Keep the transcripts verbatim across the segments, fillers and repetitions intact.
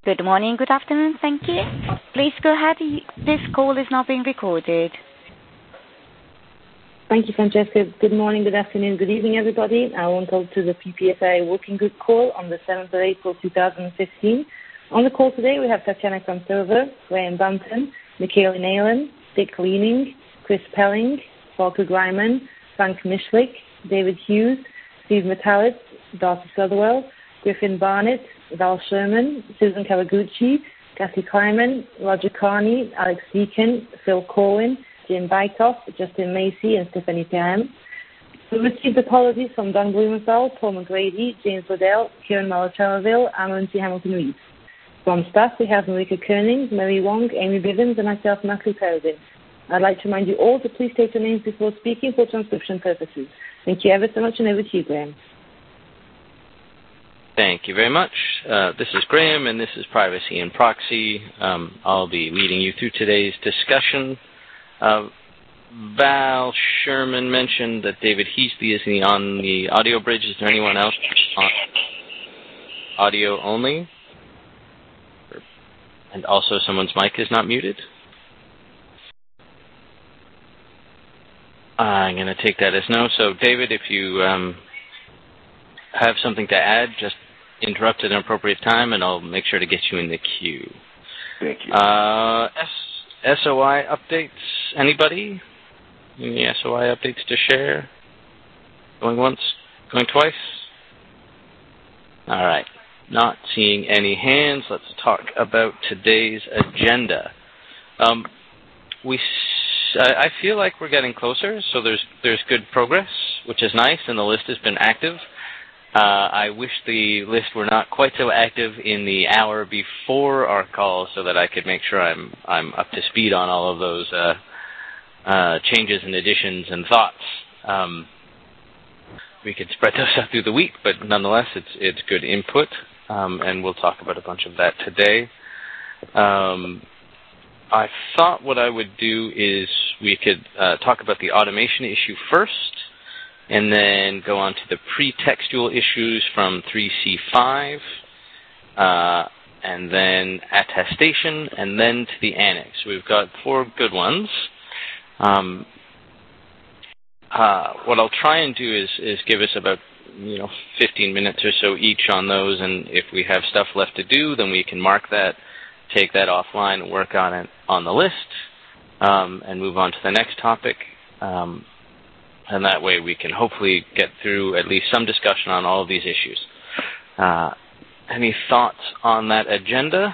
Good morning, good afternoon, thank you. Please go ahead. This call is now being recorded. Thank you, Francesca. Good morning, good afternoon, good evening, everybody. I welcome to the P P S I Working Group call on the seventh of April two thousand fifteen. On the call today, we have Tatiana Krantova, Graham Bunton, Michaela Nalen, Dick Leaning, Chris Pelling, Volker Greiman, Frank Mishlik, David Hughes, Steve Metallis, Darcy Sutherwell, Griffin Barnett, Val Sherman, Susan Kawaguchi, Kathy Kleiman, Roger Carney, Alex Deacon, Phil Corwin, Jim Bytoff, Justin Macy, and Stephanie Tam. We received apologies from Don Blumenthal, Paul McGrady, James Liddell, Kieran Malachalaville, and Lindsay Hamilton-Reed. From staff, we have Marika Koenig, Mary Wong, Amy Bivens, and myself, Natalie Peregrine. I'd like to remind you all to please state your names before speaking for transcription purposes. Thank you ever so much, and over to you, Graham. Thank you very much. Uh, this is Graham, and this is Privacy and Proxy. Um, I'll be leading you through today's discussion. Uh, Val Sherman mentioned that David Heasley is on the audio bridge. Is there anyone else on audio only? And also someone's mic is not muted. I'm going to take that as no. So, David, if you um, have something to add, just interrupt at an appropriate time, and I'll make sure to get you in the queue. Thank you. Uh, S- SOI updates, anybody? Any S O I updates to share? Going once? Going twice? All right. Not seeing any hands. Let's talk about today's agenda. Um, we, s- I feel like we're getting closer, so there's there's good progress, which is nice, and the list has been active. Uh, I wish the list were not quite so active in the hour before our call, so that I could make sure I'm I'm up to speed on all of those uh, uh, changes and additions and thoughts. Um, we could spread those out through the week, but nonetheless, it's it's good input, um, and we'll talk about a bunch of that today. Um, I thought what I would do is we could uh, talk about the automation issue first, and then go on to the pretextual issues from three C five, uh, and then attestation, and then to the annex. We've got four good ones. Um, uh, what I'll try and do is, is give us about you know fifteen minutes or so each on those, and if we have stuff left to do, then we can mark that, take that offline, and work on it on the list, um, and move on to the next topic. Um, And that way we can hopefully get through at least some discussion on all of these issues. Uh, any thoughts on that agenda?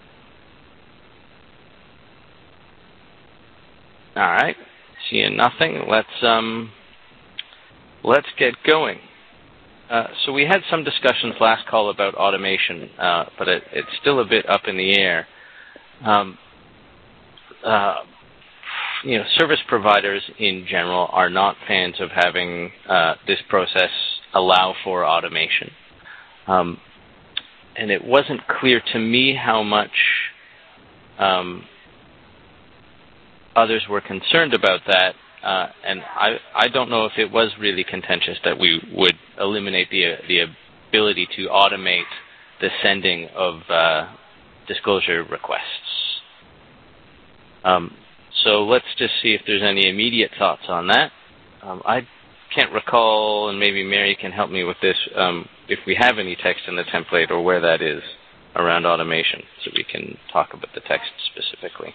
All right. Seeing nothing. Let's um, let's get going. Uh, so we had some discussions last call about automation, uh, but it, it's still a bit up in the air. Um, uh, You know, service providers in general are not fans of having uh, this process allow for automation. Um, and it wasn't clear to me how much um, others were concerned about that. Uh, and I, I don't know if it was really contentious that we would eliminate the, the ability to automate the sending of uh, disclosure requests. Um, So let's just see if there's any immediate thoughts on that. Um, I can't recall, and maybe Mary can help me with this, um, if we have any text in the template or where that is around automation, so we can talk about the text specifically.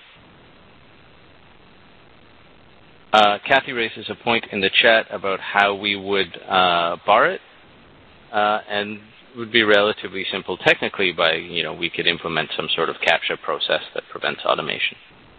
Uh, Kathy raises a point in the chat about how we would uh, bar it, uh, and it would be relatively simple technically by, you know, we could implement some sort of CAPTCHA process that prevents automation.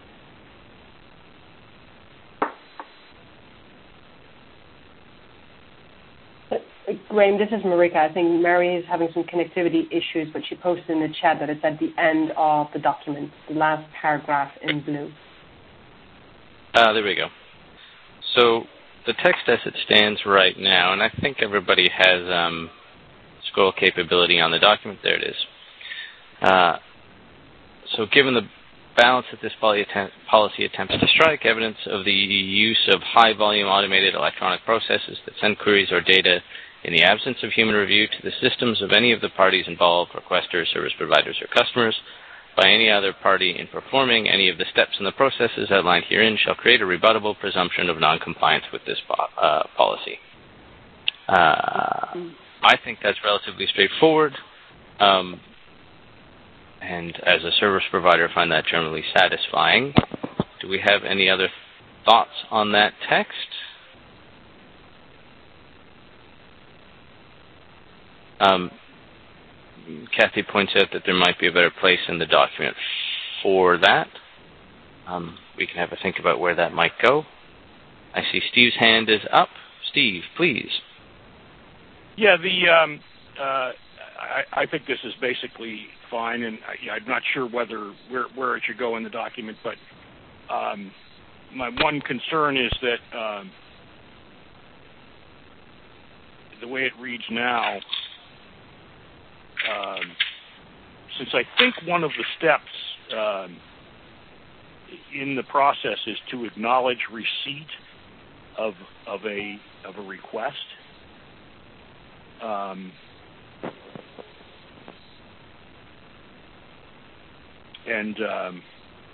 Graham, this is Marika. I think Mary is having some connectivity issues, but she posted in the chat that it's at the end of the document, the last paragraph in blue. Uh, there we go. So the text as it stands right now, and I think everybody has um, scroll capability on the document. There it is. Uh, so given the balance that this policy attempts to strike evidence of the use of high-volume automated electronic processes that send queries or data in the absence of human review to the systems of any of the parties involved, requesters, service providers, or customers, by any other party in performing any of the steps in the processes outlined herein shall create a rebuttable presumption of noncompliance with this po- uh, policy. Uh, I think that's relatively straightforward. Um, and as a service provider, I find that generally satisfying. Do we have any other thoughts on that text? Um, Kathy points out that there might be a better place in the document for that. Um, we can have a think about where that might go. I see Steve's hand is up. Steve, please. Yeah, the um, uh, I, I think this is basically fine, and I, I'm not sure whether where, where it should go in the document, but um, my one concern is that um, the way it reads now, Um, since I think one of the steps um, in the process is to acknowledge receipt of of a of a request, um, and um,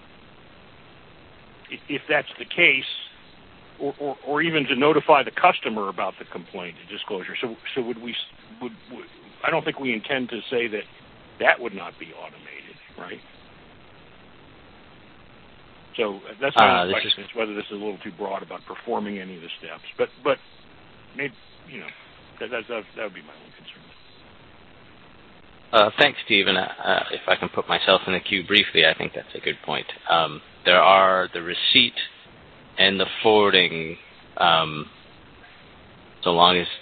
if that's the case, or, or, or even to notify the customer about the complaint and disclosure. So, so would we would, would I don't think we intend to say that that would not be automated, right? So that's my uh, question, is whether this is a little too broad about performing any of the steps. But, but maybe, you know, that, that, that would be my own concern. Uh, thanks, Steve. And uh, if I can put myself in the queue briefly, I think that's a good point. Um, there are the receipt and the forwarding, um, so long as...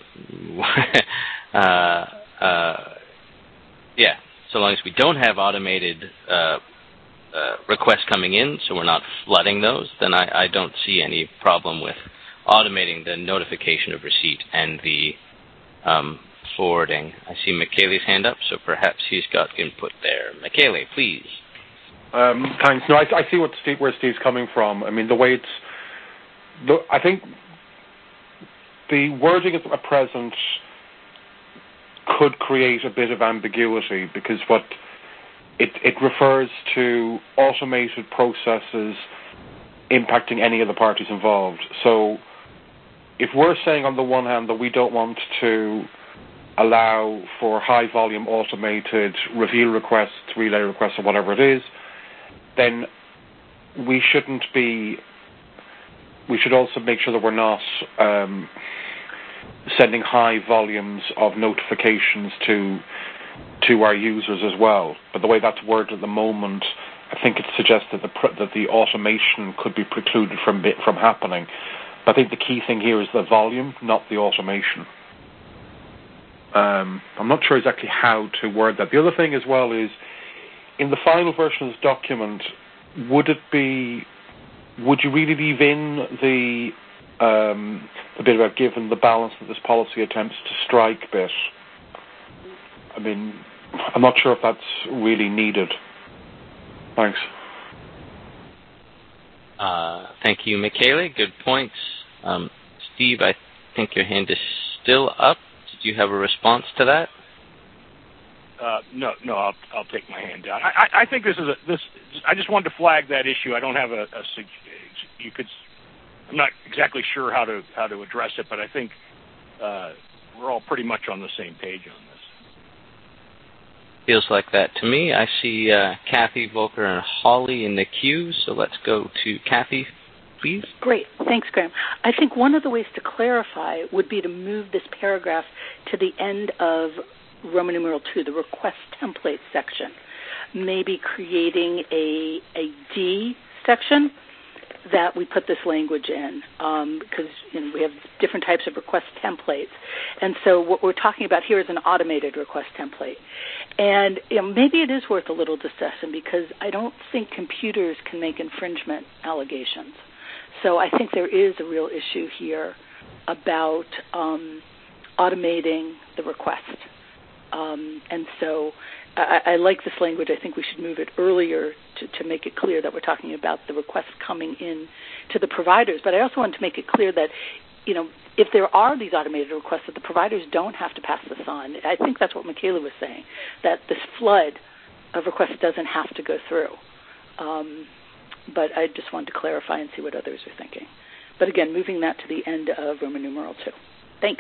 uh, Uh, yeah, so long as we don't have automated uh, uh, requests coming in, so we're not flooding those, then I, I don't see any problem with automating the notification of receipt and the um, forwarding. I see Michele's hand up, so perhaps he's got input there. Michele, please. Um, thanks. No, I, I see what Steve, where Steve's coming from. I mean, the way it's... The, I think the wording at present could create a bit of ambiguity, because what it, it refers to automated processes impacting any of the parties involved. So if we're saying on the one hand that we don't want to allow for high volume automated review requests, relay requests, or whatever it is, then we shouldn't be, we should also make sure that we're not um, sending high volumes of notifications to to our users as well. But the way that's worded at the moment, I think it suggests that the that the automation could be precluded from from happening. But I think the key thing here is the volume, not the automation. Um, I'm not sure exactly how to word that. The other thing as well is, in the final version of this document, would it be, would you really leave in the Um, a bit about given the balance that this policy attempts to strike bit? I mean, I'm not sure if that's really needed. Thanks. Uh, thank you, Michele. Good points. Um, Steve, I think your hand is still up. Did you have a response to that? Uh, no, no. I'll I'll take my hand down. I, I, I think this is a this. I just wanted to flag that issue. I don't have a, a you could. I'm not exactly sure how to how to address it, but I think uh, we're all pretty much on the same page on this. Feels like that to me. I see uh, Kathy, Volker, and Holly in the queue, so let's go to Kathy, please. Great. Thanks, Graham. I think one of the ways to clarify would be to move this paragraph to the end of Roman numeral two, the request template section, maybe creating a, a D section that we put this language in, um, because you know, we have different types of request templates. And so what we're talking about here is an automated request template. And you know, maybe it is worth a little discussion, because I don't think computers can make infringement allegations. So I think there is a real issue here about um, automating the request. Um, and so I, I like this language. I think we should move it earlier to, to make it clear that we're talking about the requests coming in to the providers. But I also want to make it clear that, you know, if there are these automated requests, that the providers don't have to pass this on. I think that's what Michaela was saying, that this flood of requests doesn't have to go through. Um, but I just wanted to clarify and see what others are thinking. But again, moving that to the end of Roman numeral two. Thanks.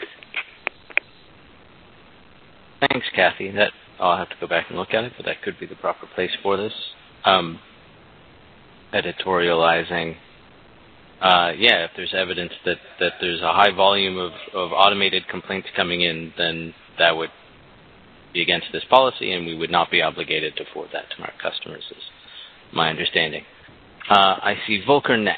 Thanks, Kathy. That I'll have to go back and look at it, but that could be the proper place for this. Um, editorializing. Uh, yeah, if there's evidence that, that there's a high volume of, of automated complaints coming in, then that would be against this policy, and we would not be obligated to forward that to our customers, is my understanding. Uh, I see Volker next.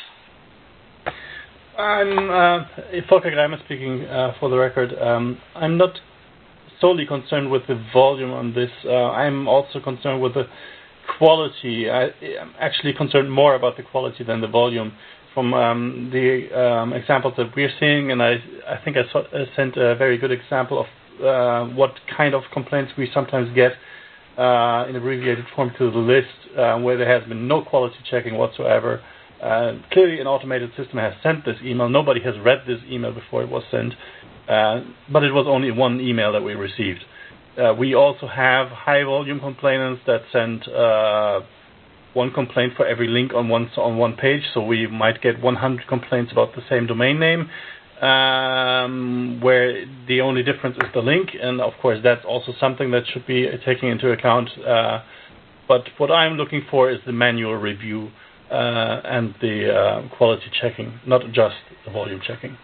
I'm uh, Volker Greimer speaking, uh, for the record. Um, I'm not solely concerned with the volume on this. Uh, I'm also concerned with the quality. I, I'm actually concerned more about the quality than the volume. From um, the um, examples that we're seeing, and I, I think I, saw, I sent a very good example of uh, what kind of complaints we sometimes get uh, in abbreviated form to the list, uh, where there has been no quality checking whatsoever. Uh, clearly, an automated system has sent this email. Nobody has read this email before it was sent, uh, but it was only one email that we received. Uh, we also have high-volume complainants that send uh, one complaint for every link on one on one page, so we might get one hundred complaints about the same domain name, um, where the only difference is the link, and of course that's also something that should be taken into account. Uh, but what I'm looking for is the manual review uh, and the uh, quality checking, not just the volume checking.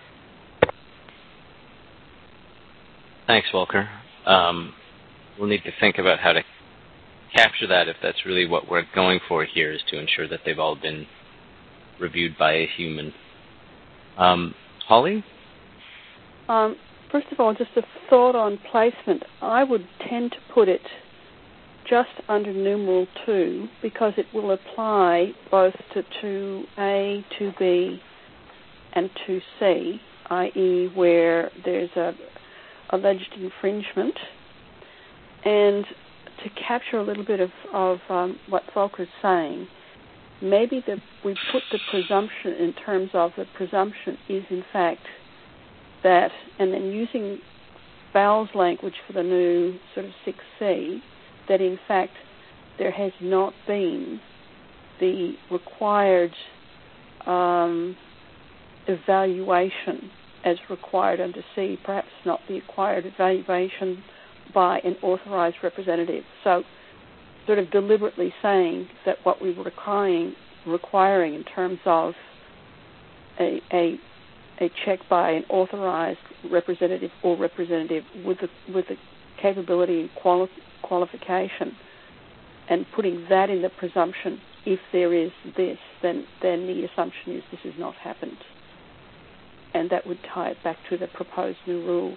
Thanks, Volker. Um, we'll need to think about how to capture that if that's really what we're going for here, is to ensure that they've all been reviewed by a human. Um, Holly? Um, first of all, just a thought on placement. I would tend to put it just under numeral two because it will apply both to two A, two B, and two C, that is where there's a alleged infringement. And to capture a little bit of, of um, what Volker's saying, maybe the, we put the presumption in terms of the presumption is in fact that, and then using Val's language for the new sort of six C, that in fact there has not been the required um, evaluation as required under C, perhaps not the required evaluation by an authorized representative. So sort of deliberately saying that what we were requiring, requiring in terms of a, a, a check by an authorized representative or representative with the, with the capability and quali- qualification, and putting that in the presumption, if there is this, then, then the assumption is this has not happened. And that would tie it back to the proposed new rule.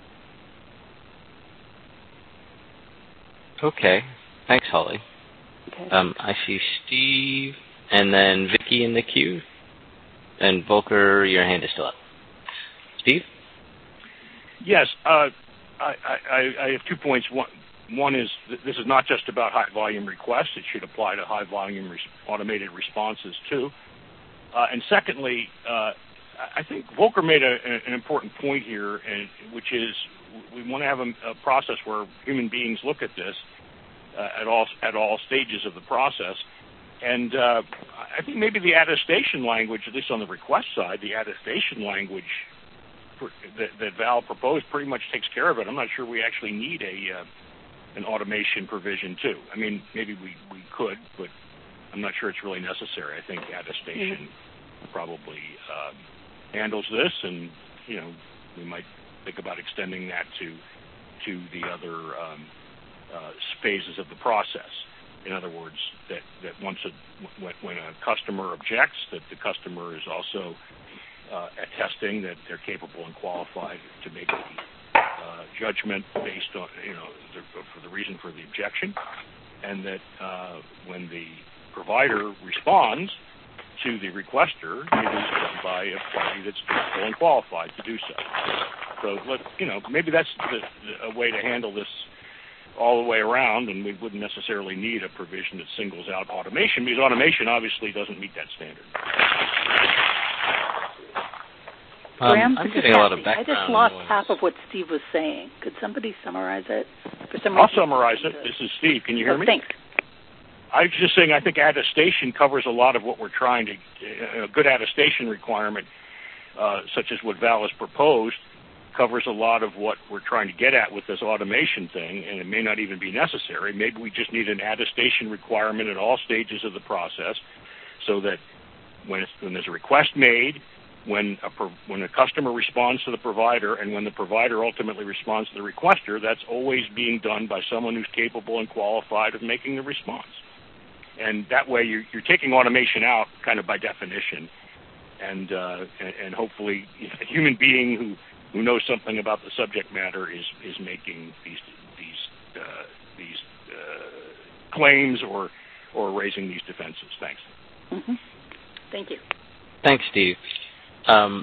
Okay. Thanks, Holly. Okay. Um, I see Steve and then Vicky in the queue. And Volker, your hand is still up. Steve? Yes. Uh, I, I, I have two points. One, one is that this is not just about high-volume requests. It should apply to high-volume res- automated responses, too. Uh, and secondly, uh, I think Volker made a, an important point here, and, which is we want to have a, a process where human beings look at this uh, at all at all stages of the process. And uh, I think maybe the attestation language, at least on the request side, the attestation language for, that, that Val proposed pretty much takes care of it. I'm not sure we actually need a uh, an automation provision, too. I mean, maybe we, we could, but I'm not sure it's really necessary. I think attestation mm-hmm. probably um, handles this, and, you know, we might think about extending that to to the other um, uh, phases of the process. In other words, that, that once a, when, when a customer objects, that the customer is also uh, attesting that they're capable and qualified to make a uh, judgment based on, you know, the, for the reason for the objection, and that uh, when the provider responds to the requester, it is done by a party that's capable and qualified to do so. So, let, you know, maybe that's the, the, a way to handle this all the way around, and we wouldn't necessarily need a provision that singles out automation, because automation obviously doesn't meet that standard. Um, Graham, I'm this getting is a lot of Kathy. I background just lost noise. half of what Steve was saying. Could somebody summarize it? For some I'll reason, summarize it. This is Steve. Can you hear oh, me? Thanks. I was just saying I think attestation covers a lot of what we're trying to, a good attestation requirement, uh, such as what Val has proposed, covers a lot of what we're trying to get at with this automation thing, and it may not even be necessary. Maybe we just need an attestation requirement at all stages of the process so that when, it's, when there's a request made, when a, when a customer responds to the provider, and when the provider ultimately responds to the requester, that's always being done by someone who's capable and qualified of making the response. And that way you're, you're taking automation out kind of by definition, and uh, and, and hopefully a human being who, who knows something about the subject matter is, is making these these uh, these uh, claims or or raising these defenses. Thanks. Mm-hmm. Thank you. Thanks, Steve. Um,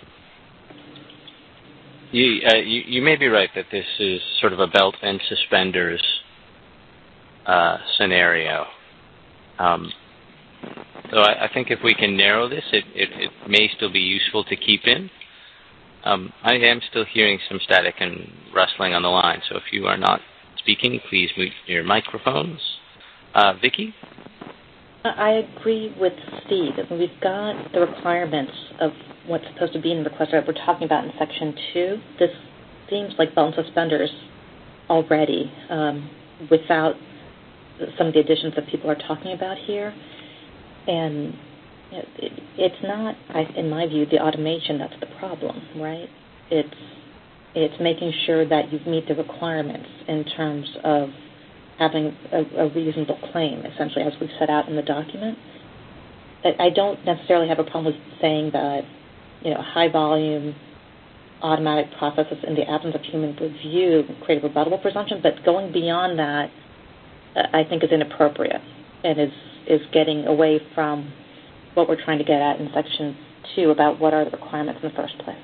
you, uh, you you may be right that this is sort of a belt and suspenders uh, scenario. Um, so I, I think if we can narrow this, it, it, it may still be useful to keep in. Um, I am still hearing some static and rustling on the line, so if you are not speaking, please mute your microphones. Uh, Vicki? I agree with Steve. We've got the requirements of what's supposed to be in the request that we're talking about in Section two. This seems like belt and suspenders already um, without some of the additions that people are talking about here. And you know, it, it's not, I, in my view, the automation that's the problem, right? It's it's making sure that you meet the requirements in terms of having a, a reasonable claim, essentially, as we've set out in the document. I don't necessarily have a problem with saying that, you know, high-volume automatic processes in the absence of human review create a rebuttable presumption, but going beyond that, I think is inappropriate and is, is getting away from what we're trying to get at in Section two about what are the requirements in the first place.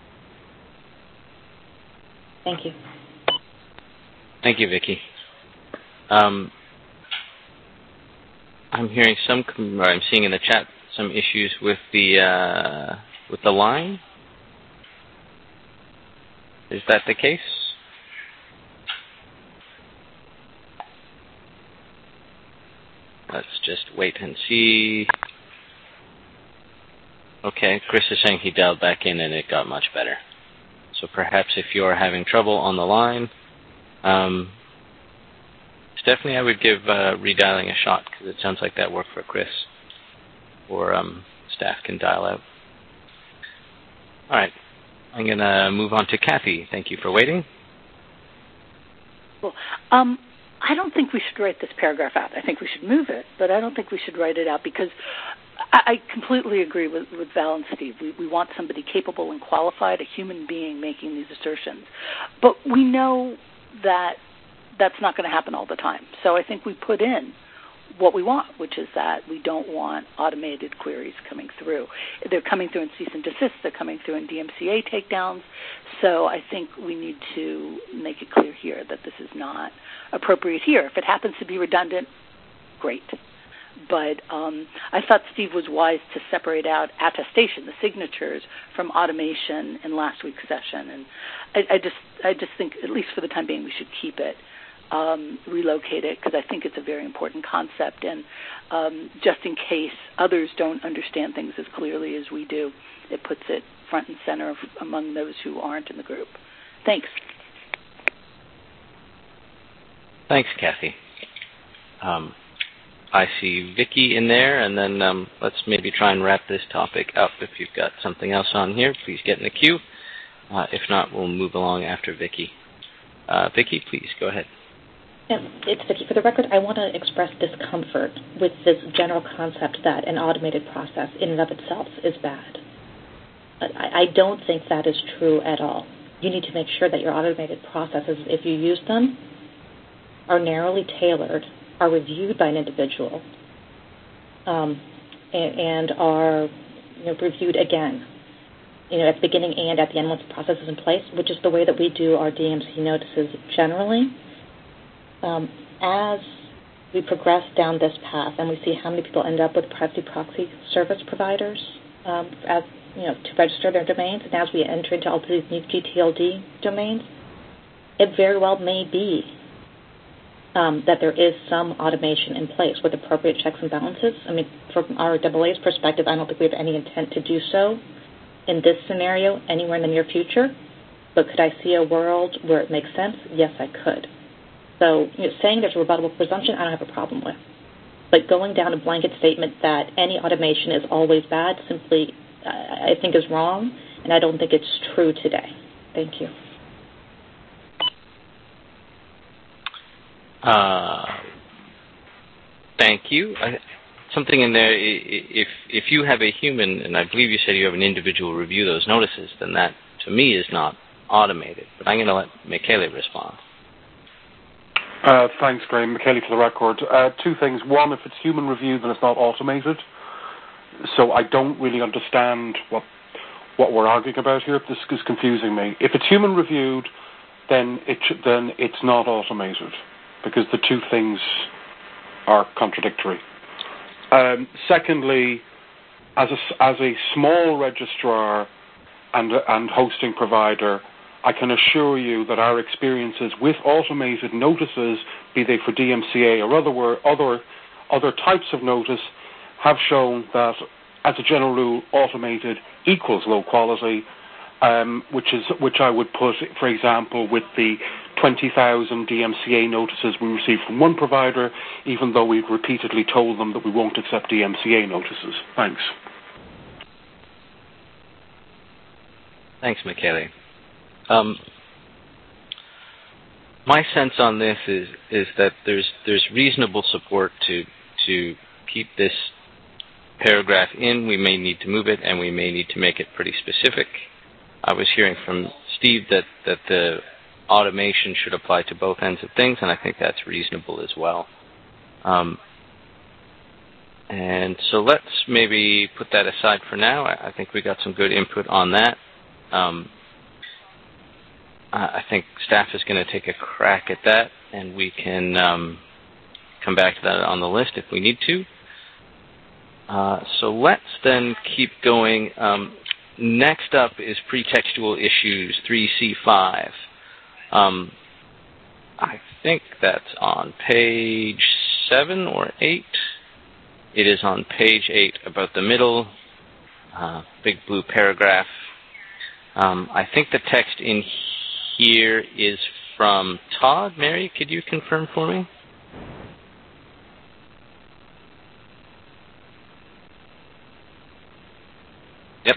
Thank you. Thank you, Vicki. Um, I'm hearing some, or I'm seeing in the chat some issues with the uh, with the line. Is that the case? Let's just wait and see. Okay, Chris is saying he dialed back in and it got much better. So perhaps if you're having trouble on the line, um, Stephanie, I would give uh, redialing a shot because it sounds like that worked for Chris. Or um, staff can dial out. All right, I'm going to move on to Kathy. Thank you for waiting. Cool. Um, I don't think we should write this paragraph out. I think we should move it, but I don't think we should write it out because I, I completely agree with, with Val and Steve. We, we want somebody capable and qualified, a human being making these assertions. But we know that that's not going to happen all the time. So I think we put in what we want, which is that we don't want automated queries coming through. They're coming through in cease and desist. They're coming through in D M C A takedowns. So I think we need to make it clear here that this is not appropriate here. If it happens to be redundant, great. But um, I thought Steve was wise to separate out attestation, the signatures, from automation in last week's session. And I, I just, I just think, at least for the time being, we should keep it. Um, relocate it because I think it's a very important concept, and um, just in case others don't understand things as clearly as we do, it puts it front and center of, among those who aren't in the group. Thanks. Thanks, Kathy. Um, I see Vicki in there, and then um, let's maybe try and wrap this topic up. If you've got something else on here, please get in the queue. Uh, if not, we'll move along after Vicki. Uh, Vicki, please go ahead. Yeah, it's Vicki. For the record, I want to express discomfort with this general concept that an automated process in and of itself is bad. I, I don't think that is true at all. You need to make sure that your automated processes, if you use them, are narrowly tailored, are reviewed by an individual, um, and, and are you know, reviewed again. you know, at the beginning and at the end once the process is in place, which is the way that we do our D M C notices generally. Um, as we progress down this path and we see how many people end up with privacy proxy service providers um, as you know to register their domains, and as we enter into all these new G T L D domains, it very well may be um, that there is some automation in place with appropriate checks and balances. I mean, from our A A A's perspective, I don't think we have any intent to do so in this scenario anywhere in the near future. But could I see a world where it makes sense? Yes, I could. So you know, saying there's a rebuttable presumption, I don't have a problem with. But going down a blanket statement that any automation is always bad simply, uh, I think, is wrong, and I don't think it's true today. Thank you. Uh, thank you. I, something in there, if if you have a human, and I believe you said you have an individual review those notices, then that, to me, is not automated. But I'm going to let Michele respond. Uh, thanks, Graham. Michele for the record. Uh, two things. One, if it's human review, then it's not automated. So I don't really understand what what we're arguing about here. This is confusing me. If it's human reviewed, then it sh- then it's not automated, because the two things are contradictory. Um, secondly, as a, as a small registrar and, and hosting provider, I can assure you that our experiences with automated notices, be they for D M C A or other, other, other types of notice, have shown that, as a general rule, automated equals low quality, um, which is which I would put, for example, with the twenty thousand D M C A notices we received from one provider, even though we've repeatedly told them that we won't accept D M C A notices. Thanks. Thanks, Michele. Um, my sense on this is is that there's there's reasonable support to to keep this paragraph in. We may need to move it, and we may need to make it pretty specific. I was hearing from Steve that, that the automation should apply to both ends of things, and I think that's reasonable as well. Um, and so let's maybe put that aside for now. I, I think we got some good input on that. Um, I think staff is going to take a crack at that, and we can um, come back to that on the list if we need to. Uh, so let's then keep going. Um, next up is pretextual issues three C five. Um, I think that's on page seven or eight. It is on page eight, about the middle, uh, big blue paragraph. Um, I think the text in here is from Todd. Mary, could you confirm for me? Yep.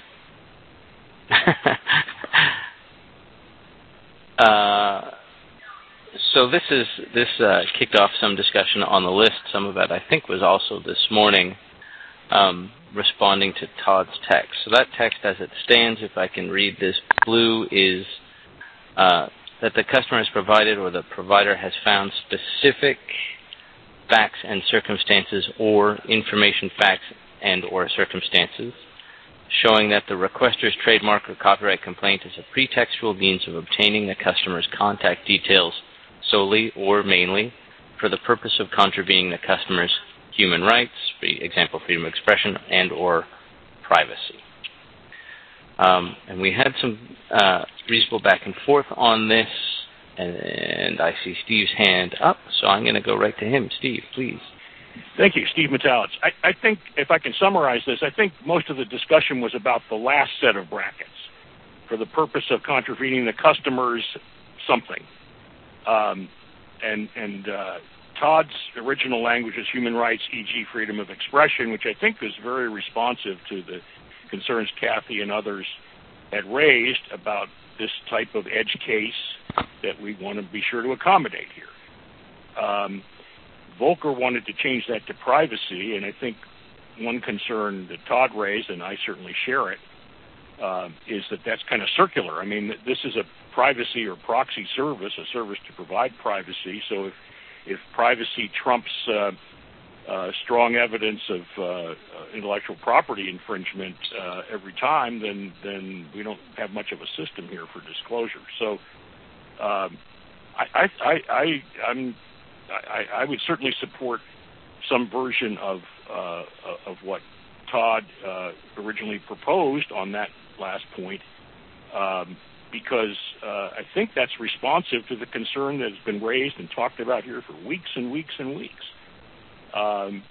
uh, so this is this uh, kicked off some discussion on the list. Some of it, I think, was also this morning um, responding to Todd's text. So that text, as it stands, if I can read this blue, is Uh, that the customer has provided or the provider has found specific facts and circumstances or information facts and or circumstances showing that the requester's trademark or copyright complaint is a pretextual means of obtaining the customer's contact details solely or mainly for the purpose of contravening the customer's human rights, for example, freedom of expression and or privacy. Um, and we had some uh, reasonable back and forth on this, and, and I see Steve's hand up, so I'm going to go right to him. Steve, please. Thank you, Steve Metalitz. I, I think, if I can summarize this, I think most of the discussion was about the last set of brackets, for the purpose of contravening the customer's something. Um, and and uh, Todd's original language is human rights, for example freedom of expression, which I think is very responsive to the concerns Kathy and others had raised about this type of edge case that we want to be sure to accommodate here. Um, Volker wanted to change that to privacy, and I think one concern that Todd raised, and I certainly share it, uh, is that that's kind of circular. I mean, this is a privacy or proxy service, a service to provide privacy, so if, if privacy trumps uh, uh, strong evidence of uh, intellectual property infringement uh, every time, then then we don't have much of a system here for disclosure. So um, I, I, I, I'm, I, I would certainly support some version of uh, of what Todd uh, originally proposed on that last point, um, because uh, I think that's responsive to the concern that has been raised and talked about here for weeks and weeks and weeks. Um,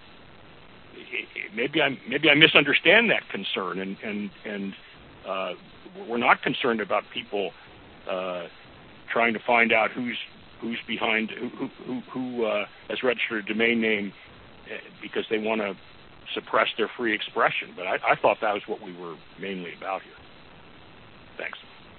maybe I maybe I misunderstand that concern, and and and uh, we're not concerned about people uh, trying to find out who's who's behind who who, who uh, has registered a domain name because they want to suppress their free expression. But I, I thought that was what we were mainly about here. Thanks.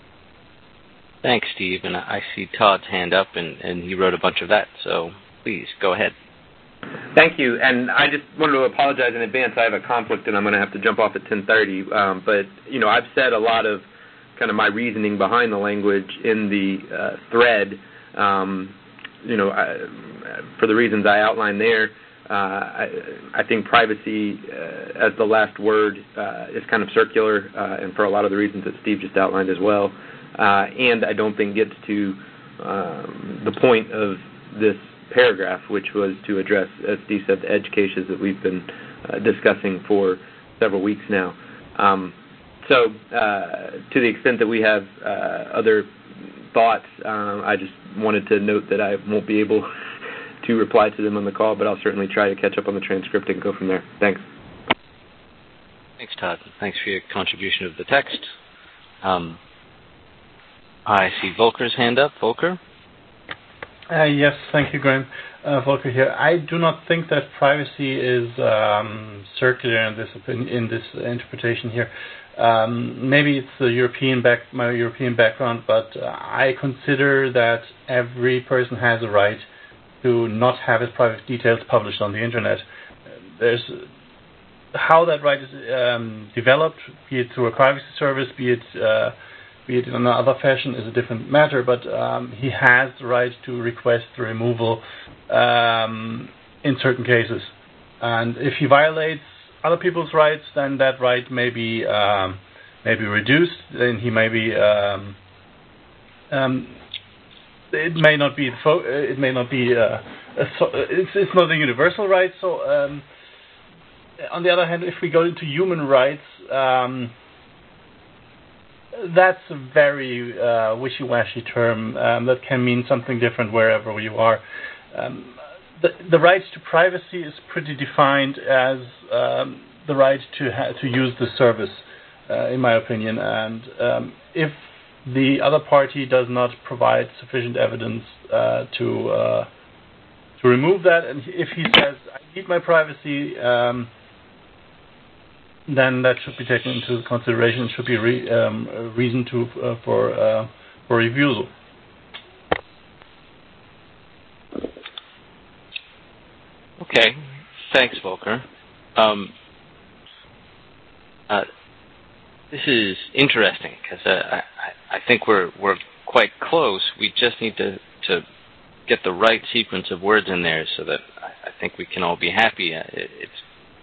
Thanks, Steve. And I see Todd's hand up, and, and he wrote a bunch of that. So please, go ahead. Thank you. And I just wanted to apologize in advance. I have a conflict, and I'm going to have to jump off at ten thirty. Um, but, you know, I've said a lot of kind of my reasoning behind the language in the uh, thread. Um, you know, I, for the reasons I outlined there, uh, I, I think privacy uh, as the last word uh, is kind of circular, uh, and for a lot of the reasons that Steve just outlined as well. Uh, and I don't think gets to um, the point of this paragraph, which was to address, as Steve said, the edge cases that we've been uh, discussing for several weeks now. Um, so uh, to the extent that we have uh, other thoughts, uh, I just wanted to note that I won't be able to reply to them on the call, but I'll certainly try to catch up on the transcript and go from there. Thanks. Thanks, Todd. Thanks for your contribution of the text. Um, I see Volker's hand up. Volker? Uh, yes, thank you, Graham. Uh, Volker here. I do not think that privacy is um, circular in this opinion, in this interpretation here. Um, maybe it's the European back, my European background, but uh, I consider that every person has a right to not have his private details published on the internet. There's how that right is um, developed, be it through a privacy service, be it uh, be it in another fashion, is a different matter, but um, he has the right to request the removal um, in certain cases. And if he violates other people's rights, then that right may be, um, may be reduced, then he may be, um, um, it may not be, it may not be, uh, a, it's, it's not a universal right, so um, on the other hand, if we go into human rights, um, that's a very uh, wishy-washy term um, that can mean something different wherever you are. Um, the, the right to privacy is pretty defined as um, the right to ha- to use the service, uh, in my opinion. And um, if the other party does not provide sufficient evidence uh, to uh, to remove that, and if he says, "I need my privacy," um, then that should be taken into consideration. It should be re, um, a reason to uh, for uh, for refusal. Okay, thanks, Volker. Um, uh, this is interesting because uh, I, I think we're we're quite close. We just need to to get the right sequence of words in there so that I, I think we can all be happy. It, it's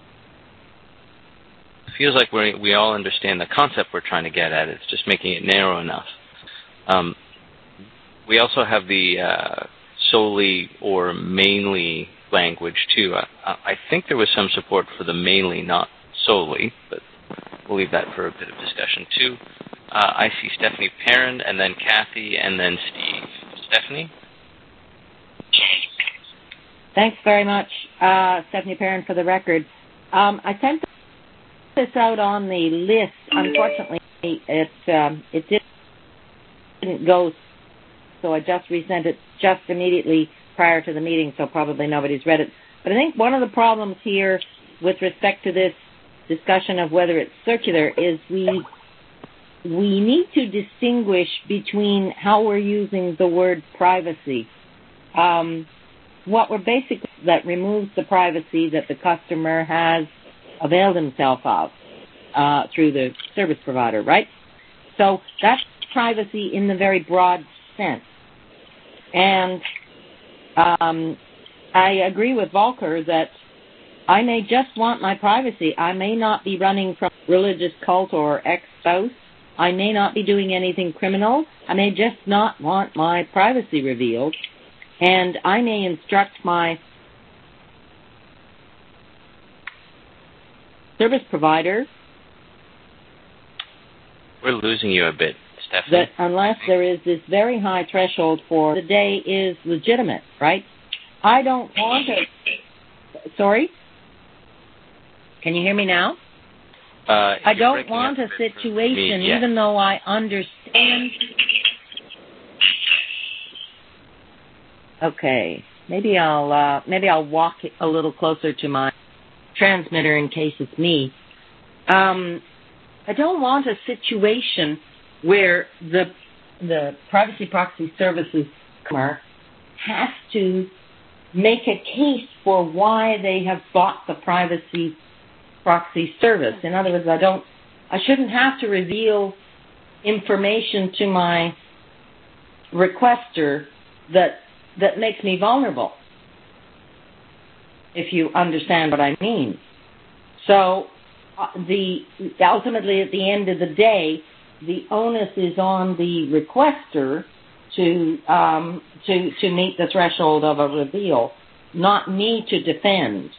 feels like we we all understand the concept we're trying to get at. It's just making it narrow enough. Um, we also have the uh, solely or mainly language, too. I, I think there was some support for the mainly, not solely, but we'll leave that for a bit of discussion, too. Uh, I see Stephanie Perrin, and then Kathy, and then Steve. Stephanie? Thanks very much, uh, Stephanie Perrin, for the record. Um, I sent this out on the list. Unfortunately, it um, it didn't go, so I just resent it just immediately prior to the meeting, so probably nobody's read it. But I think one of the problems here with respect to this discussion of whether it's circular is we we need to distinguish between how we're using the word privacy. Um, what we're basically, that removes the privacy that the customer has availed himself of uh, through the service provider, right? So that's privacy in the very broad sense. And um, I agree with Volker that I may just want my privacy. I may not be running from a religious cult or ex-spouse. I may not be doing anything criminal. I may just not want my privacy revealed. And I may instruct my service provider. We're losing you a bit, Stephanie. That unless there is this very high threshold for the day is legitimate, right? I don't want to... Sorry? Can you hear me now? Uh, I don't want a situation, me, yes. even though I understand... Okay, maybe I'll uh, maybe I'll walk a little closer to my transmitter in case it's me. Um, I don't want a situation where the the privacy proxy services customer has to make a case for why they have bought the privacy proxy service. In other words, I don't, I shouldn't have to reveal information to my requester that that makes me vulnerable, if you understand what I mean. So uh, the ultimately at the end of the day, the onus is on the requester to um, to to meet the threshold of a reveal, not me to defend.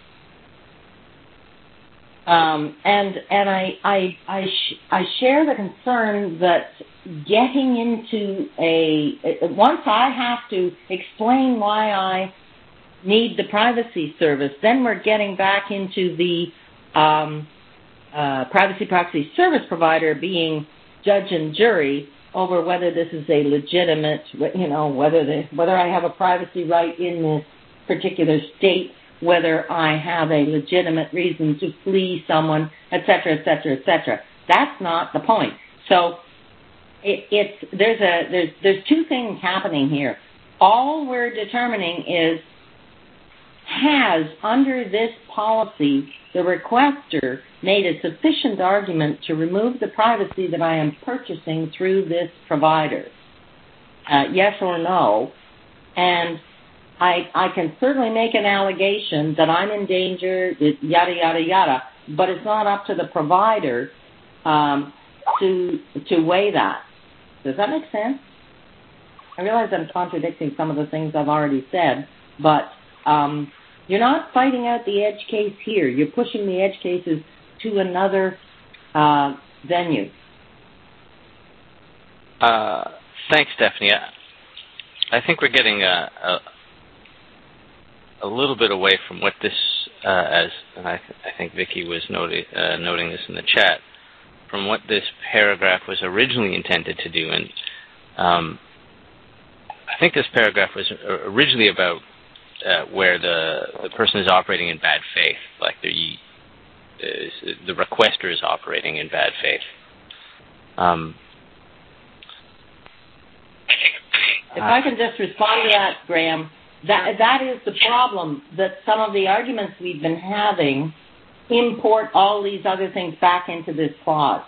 Um, and and I I I, sh- I share the concern that getting into a once I have to explain why I need the privacy service, then we're getting back into the um, uh, privacy proxy service provider being judge and jury over whether this is a legitimate, you know, whether the, whether I have a privacy right in this particular state, whether I have a legitimate reason to flee someone, et cetera, et cetera, et cetera. That's not the point. So it, it's there's a there's there's two things happening here. All we're determining is, has under this policy the requester made a sufficient argument to remove the privacy that I am purchasing through this provider? Uh, yes or no? And I, I can certainly make an allegation that I'm in danger, yada, yada, yada, but it's not up to the provider um, to to weigh that. Does that make sense? I realize I'm contradicting some of the things I've already said, but um, you're not fighting out the edge case here. You're pushing the edge cases to another uh, venue. Uh, thanks, Stephanie. I think we're getting a... a a little bit away from what this, uh, as and I, th- I think Vicky was noti- uh, noting this in the chat, from what this paragraph was originally intended to do. And um, I think this paragraph was originally about uh, where the the person is operating in bad faith, like the uh, the requester is operating in bad faith. Um, if I can just respond to that, Graham. That that is the problem, that some of the arguments we've been having import all these other things back into this clause.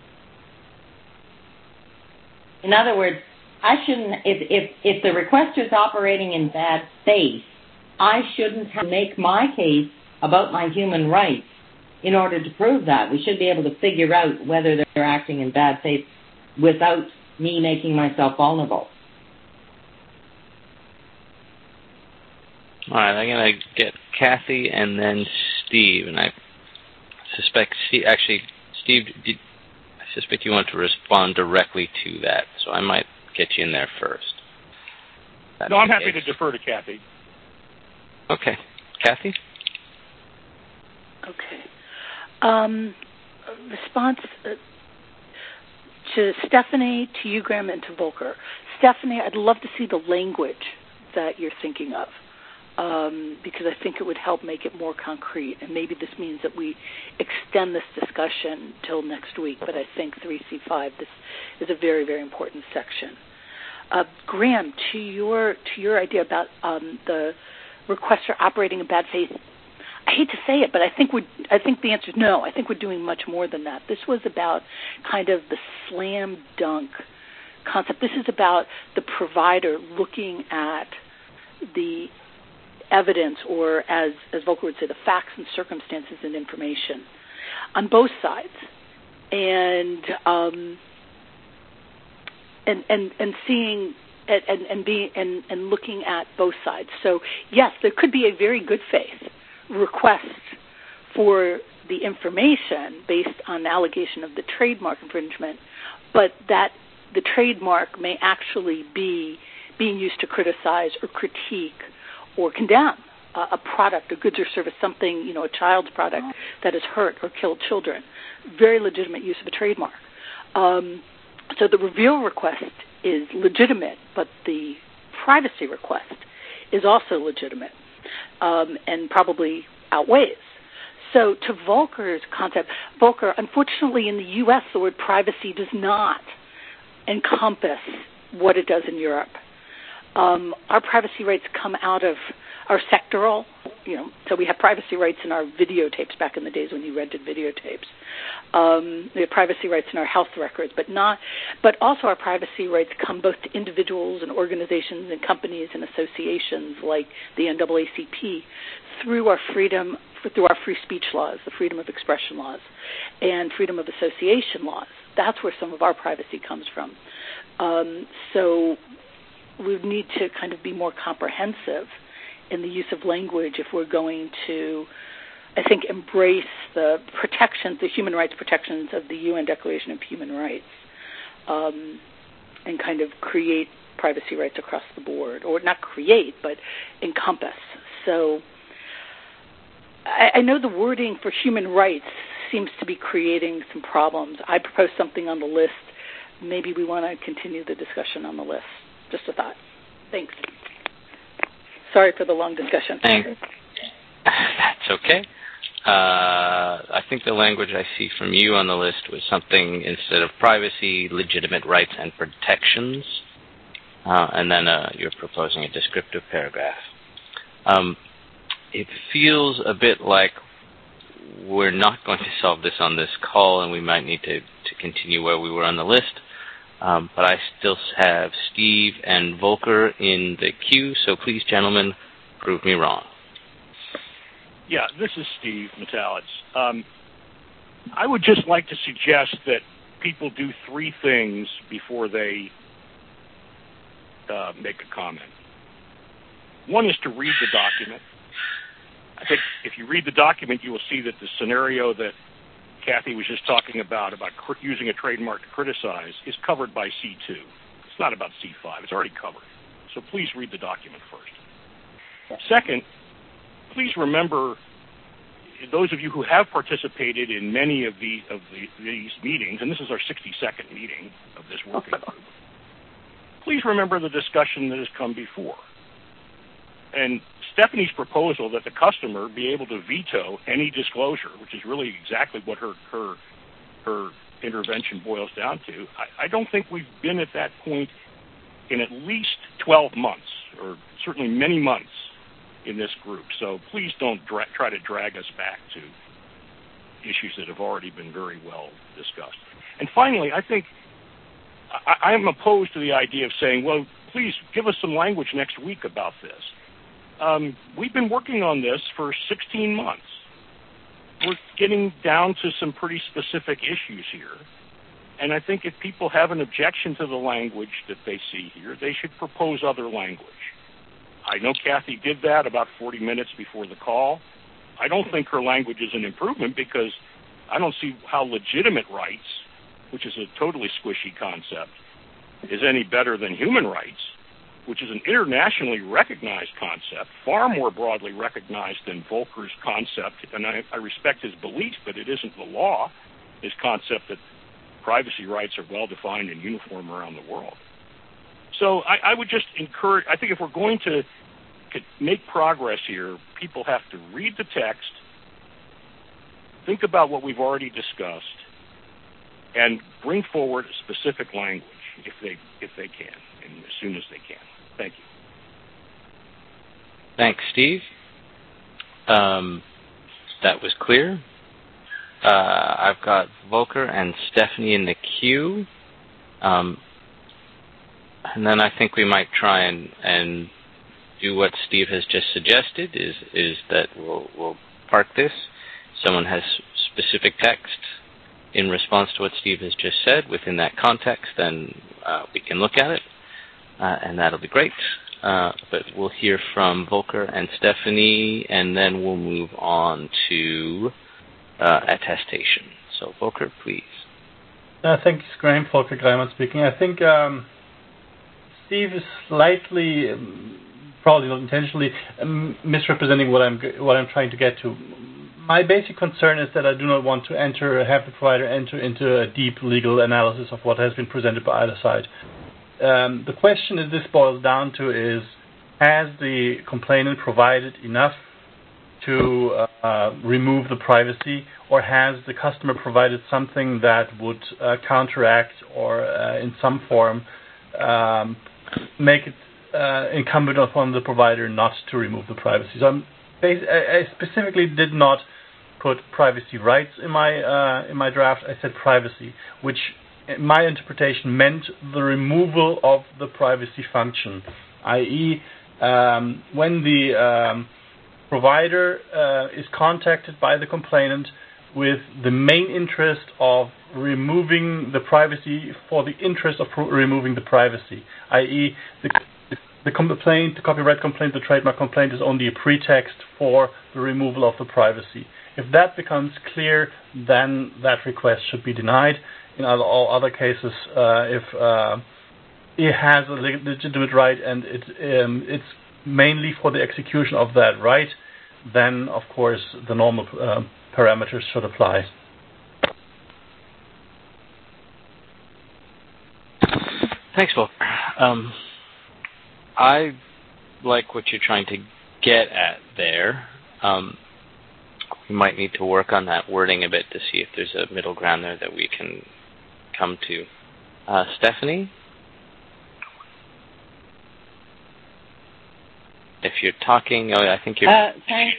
In other words, I shouldn't, if, if, if the requester is operating in bad faith, I shouldn't have to make my case about my human rights in order to prove that. We should be able to figure out whether they're acting in bad faith without me making myself vulnerable. All right, I'm going to get Kathy and then Steve, and I suspect, Steve, actually, Steve, did, I suspect you want to respond directly to that, so I might get you in there first. That's no, I'm happy to defer to Kathy. Okay. Kathy? Okay. Um, response uh, to Stephanie, to you, Graham, and to Volker. Stephanie, I'd love to see the language that you're thinking of. Um, because I think it would help make it more concrete, and maybe this means that we extend this discussion till next week, but I think three C five, this is a very, very important section. Uh, Graham, to your to your idea about um, the requester operating in bad faith, I hate to say it, but I think we I think the answer is no. I think we're doing much more than that. This was about kind of the slam dunk concept. This is about the provider looking at the evidence, or as, as Volker would say, the facts and circumstances and information on both sides, and um, and, and and seeing and and being and, and looking at both sides. So yes, there could be a very good faith request for the information based on the allegation of the trademark infringement, but that the trademark may actually be being used to criticize or critique or condemn uh, a product, a goods or service, something, you know, a child's product that has hurt or killed children. Very legitimate use of a trademark. Um, so the reveal request is legitimate, but the privacy request is also legitimate um, and probably outweighs. So to Volker's concept, Volker, unfortunately in the U S the word privacy does not encompass what it does in Europe. Um, our privacy rights come out of our sectoral, you know, so we have privacy rights in our videotapes back in the days when you rented videotapes. Um, we have privacy rights in our health records, but not, but also our privacy rights come both to individuals and organizations and companies and associations like the N double A C P through our freedom, through our free speech laws, the freedom of expression laws, and freedom of association laws. That's where some of our privacy comes from. Um, so we need to kind of be more comprehensive in the use of language if we're going to, I think, embrace the protections, the human rights protections of the U N Declaration of Human Rights, um, and kind of create privacy rights across the board, or not create, but encompass. So I, I know the wording for human rights seems to be creating some problems. I proposed something on the list. Maybe we want to continue the discussion on the list. Just a thought. Thanks. Sorry for the long discussion. Thanks. That's okay. Uh, I think the language I see from you on the list was something instead of privacy, legitimate rights and protections, uh, and then uh, you're proposing a descriptive paragraph. Um, it feels a bit like we're not going to solve this on this call, and we might need to, to continue where we were on the list. Um, but I still have Steve and Volker in the queue, so please, gentlemen, prove me wrong. Yeah, this is Steve Metallids. Um, I would just like to suggest that people do three things before they uh, make a comment. One is to read the document. I think if you read the document, you will see that the scenario that Kathy was just talking about, about cr- using a trademark to criticize, is covered by C two. It's not about C five. It's already covered. So please read the document first. Second, please remember, those of you who have participated in many of, the, of the, these meetings, and this is our sixty-second meeting of this working group, please remember the discussion that has come before. And Stephanie's proposal that the customer be able to veto any disclosure, which is really exactly what her her, her intervention boils down to, I, I don't think we've been at that point in at least twelve months, or certainly many months in this group. So please don't dra- try to drag us back to issues that have already been very well discussed. And finally, I think I, I am opposed to the idea of saying, well, please give us some language next week about this. Um, we've been working on this for sixteen months. We're getting down to some pretty specific issues here. And I think if people have an objection to the language that they see here, they should propose other language. I know Kathy did that about forty minutes before the call. I don't think her language is an improvement because I don't see how legitimate rights, which is a totally squishy concept, is any better than human rights, which is an internationally recognized concept, far more broadly recognized than Volker's concept, and I, I respect his belief, but it isn't the law, his concept that privacy rights are well-defined and uniform around the world. So I, I would just encourage, I think if we're going to make progress here, people have to read the text, think about what we've already discussed, and bring forward specific language if they if they can, and as soon as they can. Thank you. Thanks, Steve. Um, that was clear. Uh, I've got Volker and Stephanie in the queue. Um, and then I think we might try and, and do what Steve has just suggested, is is that we'll, we'll park this. Someone has specific text in response to what Steve has just said within that context, then uh, we can look at it, uh, and that'll be great. Uh, but we'll hear from Volker and Stephanie, and then we'll move on to uh, attestation. So, Volker, please. Uh, thanks, Graham. Volker Greimann speaking. I think um, Steve is slightly, um, probably not intentionally, um, misrepresenting what I'm what I'm trying to get to. My basic concern is that I do not want to enter, have the provider enter into a deep legal analysis of what has been presented by either side. Um, the question that this boils down to is, has the complainant provided enough to uh, remove the privacy, or has the customer provided something that would uh, counteract or uh, in some form um, make it uh, incumbent upon the provider not to remove the privacy? So I'm, I specifically did not put privacy rights in my uh, in my draft. I said privacy, which in my interpretation meant the removal of the privacy function, that is, um, when the um, provider uh, is contacted by the complainant with the main interest of removing the privacy for the interest of pro- removing the privacy, that is, the, the, the complaint, the copyright complaint, the trademark complaint is only a pretext for the removal of the privacy. If that becomes clear, then that request should be denied. In other, all other cases, uh, if uh, it has a legitimate right and it, um, it's mainly for the execution of that right, then, of course, the normal uh, parameters should apply. Thanks, Volker. Um, I like what you're trying to get at there. Um, we might need to work on that wording a bit to see if there's a middle ground there that we can come to. Uh, Stephanie? If you're talking, oh, I think you're... Uh, thanks.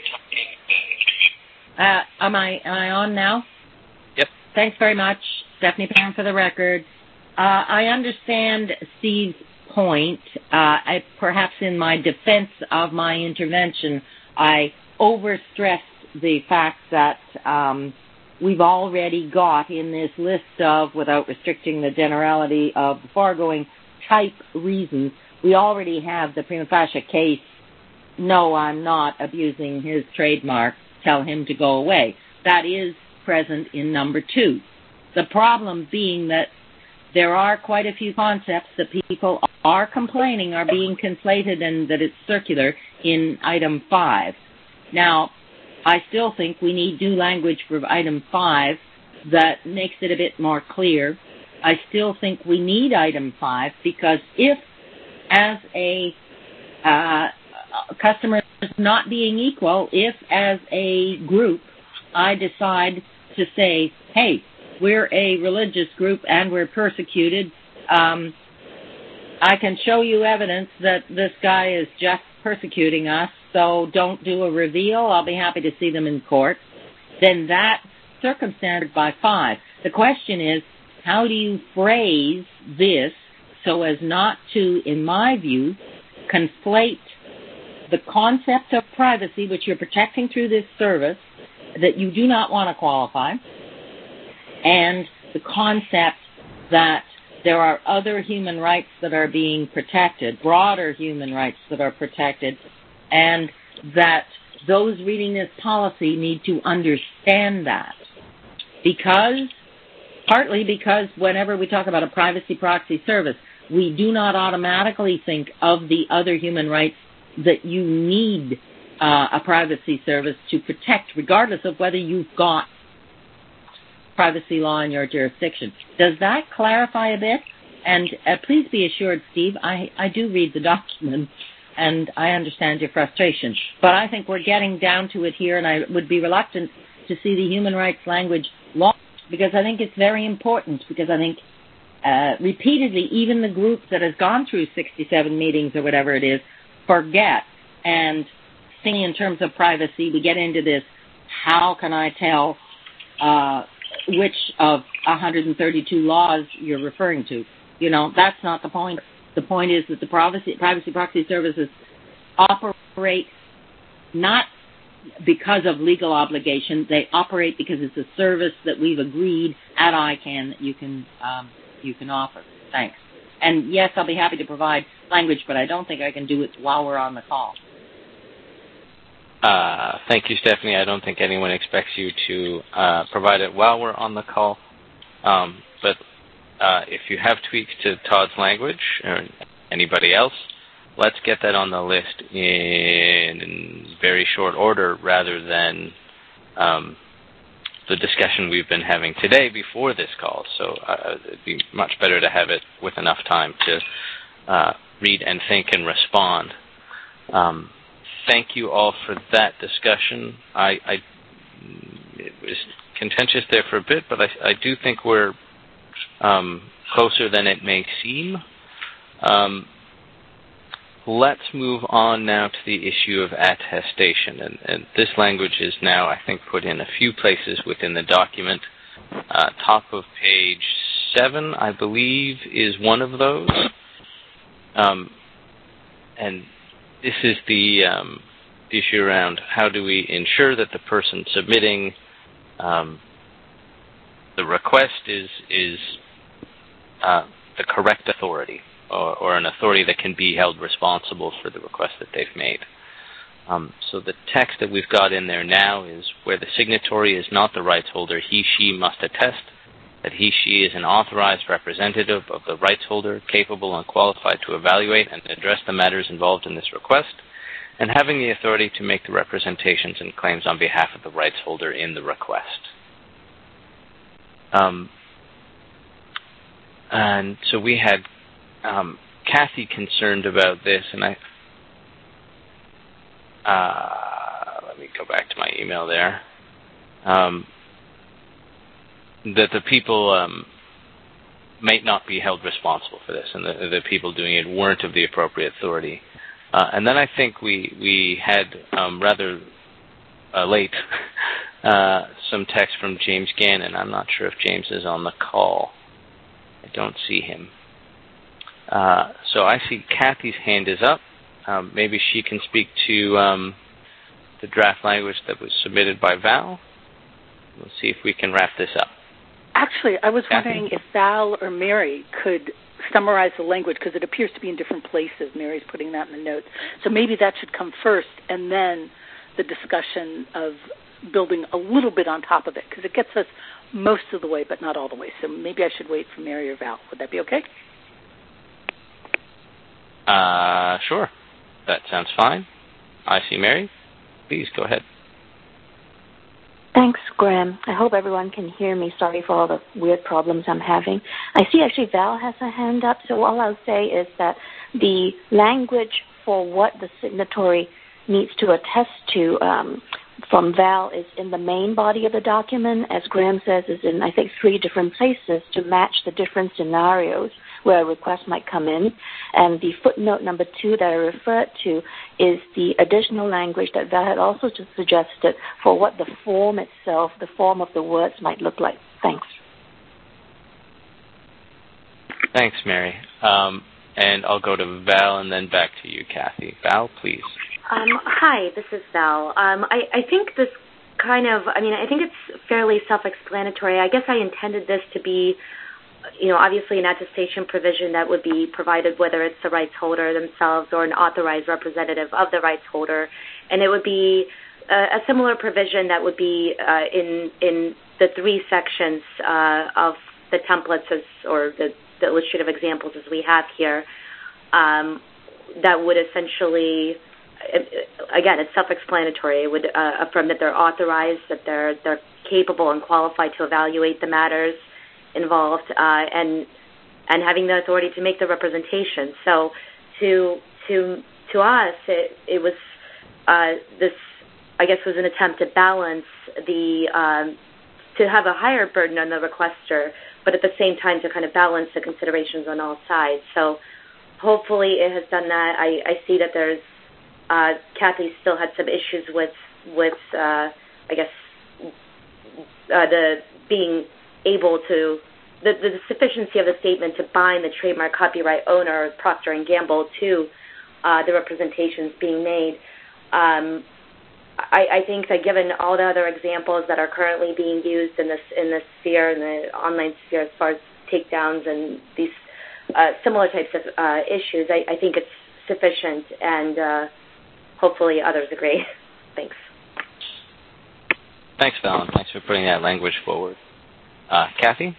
Uh, am I am I on now? Yep. Thanks very much, Stephanie Perrin, for the record. Uh, I understand Steve's point. Uh, I, perhaps in my defense of my intervention, I overstressed the fact that um, we've already got in this list of, without restricting the generality of the foregoing type reasons, we already have the prima facie case. No, I'm not abusing his trademark. Tell him to go away. That is present in number two. The problem being that there are quite a few concepts that people are complaining are being conflated and that it's circular in item five. Now, I still think we need new language for item five that makes it a bit more clear. I still think we need item five because if, as a uh, customer not being equal, if as a group I decide to say, hey, we're a religious group and we're persecuted, um, I can show you evidence that this guy is just persecuting us, so don't do a reveal. I'll be happy to see them in court. Then that circumstance by five. The question is, how do you phrase this so as not to, in my view, conflate the concept of privacy, which you're protecting through this service, that you do not want to qualify, and the concept that there are other human rights that are being protected, broader human rights that are protected, and that those reading this policy need to understand that. Because, partly because whenever we talk about a privacy proxy service, we do not automatically think of the other human rights that you need uh, a privacy service to protect, regardless of whether you've got privacy law in your jurisdiction. Does that clarify a bit? And uh, please be assured, Steve, I, I do read the document, and I understand your frustration. But I think we're getting down to it here, and I would be reluctant to see the human rights language lost, because I think it's very important, because I think uh, repeatedly, even the group that has gone through sixty-seven meetings or whatever it is, forget. And thinking in terms of privacy, we get into this, how can I tell uh, which of one hundred thirty-two laws you're referring to? You know, that's not the point. The point is that the privacy, privacy proxy services operate not because of legal obligation. They operate because it's a service that we've agreed at I CANN that you can um, you can offer. Thanks. And yes, I'll be happy to provide language, but I don't think I can do it while we're on the call. Uh, thank you, Stephanie. I don't think anyone expects you to uh, provide it while we're on the call. Um, but uh, if you have tweaks to Todd's language or anybody else, let's get that on the list in very short order rather than um, the discussion we've been having today before this call. So uh, it'd be much better to have it with enough time to uh, read and think and respond. Um, thank you all for that discussion. I, I it was contentious there for a bit, but I, I do think we're um, closer than it may seem. Um, let's move on now to the issue of attestation. And, and this language is now, I think, put in a few places within the document. Uh, top of page seven, I believe, is one of those. Um, and this is the um, issue around how do we ensure that the person submitting um, the request is is uh, the correct authority, or, or an authority that can be held responsible for the request that they've made. Um, so the text that we've got in there now is where the signatory is not the rights holder, he, she must attest that he, she is an authorized representative of the rights holder, capable and qualified to evaluate and address the matters involved in this request, and having the authority to make the representations and claims on behalf of the rights holder in the request. Um, and so we had um, Kathy concerned about this, and I uh, let me go back to my email there. Um, that the people um, might not be held responsible for this, and the, the people doing it weren't of the appropriate authority. Uh, and then I think we we had um, rather uh, late uh, some text from James Gannon. I'm not sure if James is on the call. I don't see him. Uh, so I see Kathy's hand is up. Um, maybe she can speak to um, the draft language that was submitted by Val. We'll see if we can wrap this up. Actually, I was Kathy? wondering if Val or Mary could summarize the language, because it appears to be in different places. Mary's putting that in the notes. So maybe that should come first, and then the discussion of building a little bit on top of it, because it gets us most of the way, but not all the way. So maybe I should wait for Mary or Val. Would that be okay? Uh, sure. That sounds fine. I see Mary. Please go ahead. Thanks, Graham. I hope everyone can hear me. Sorry for all the weird problems I'm having. I see actually Val has her hand up, so all I'll say is that the language for what the signatory needs to attest to um, from Val is in the main body of the document, as Graham says, is in, I think, three different places to match the different scenarios where a request might come in. And the footnote number two that I referred to is the additional language that Val had also just suggested for what the form itself, the form of the words might look like. Thanks. Thanks, Mary. Um, and I'll go to Val and then back to you, Kathy. Val, please. Um, hi, this is Val. Um, I, I think this kind of, I mean, I think it's fairly self-explanatory. I guess I intended this to be, you know, obviously an attestation provision that would be provided whether it's the rights holder themselves or an authorized representative of the rights holder. And it would be a, a similar provision that would be uh, in in the three sections uh, of the templates as, or the, the illustrative examples as we have here, um, that would essentially, again, it's self-explanatory. It would uh, affirm that they're authorized, that they're they're capable and qualified to evaluate the matters involved, uh, and and having the authority to make the representation. So, to to to us, it it was uh, this, I guess, was an attempt to balance the um, to have a higher burden on the requester, but at the same time to kind of balance the considerations on all sides. So, hopefully, it has done that. I, I see that there's uh, Kathy still had some issues with with uh, I guess uh, the being able to, the, the sufficiency of the statement to bind the trademark copyright owner, Procter and Gamble, to uh, the representations being made. Um, I, I think that given all the other examples that are currently being used in this in this sphere, in the online sphere, as far as takedowns and these uh, similar types of uh, issues, I, I think it's sufficient, and uh, hopefully others agree. Thanks. Thanks, Val. Thanks for putting that language forward. Uh, Kathy?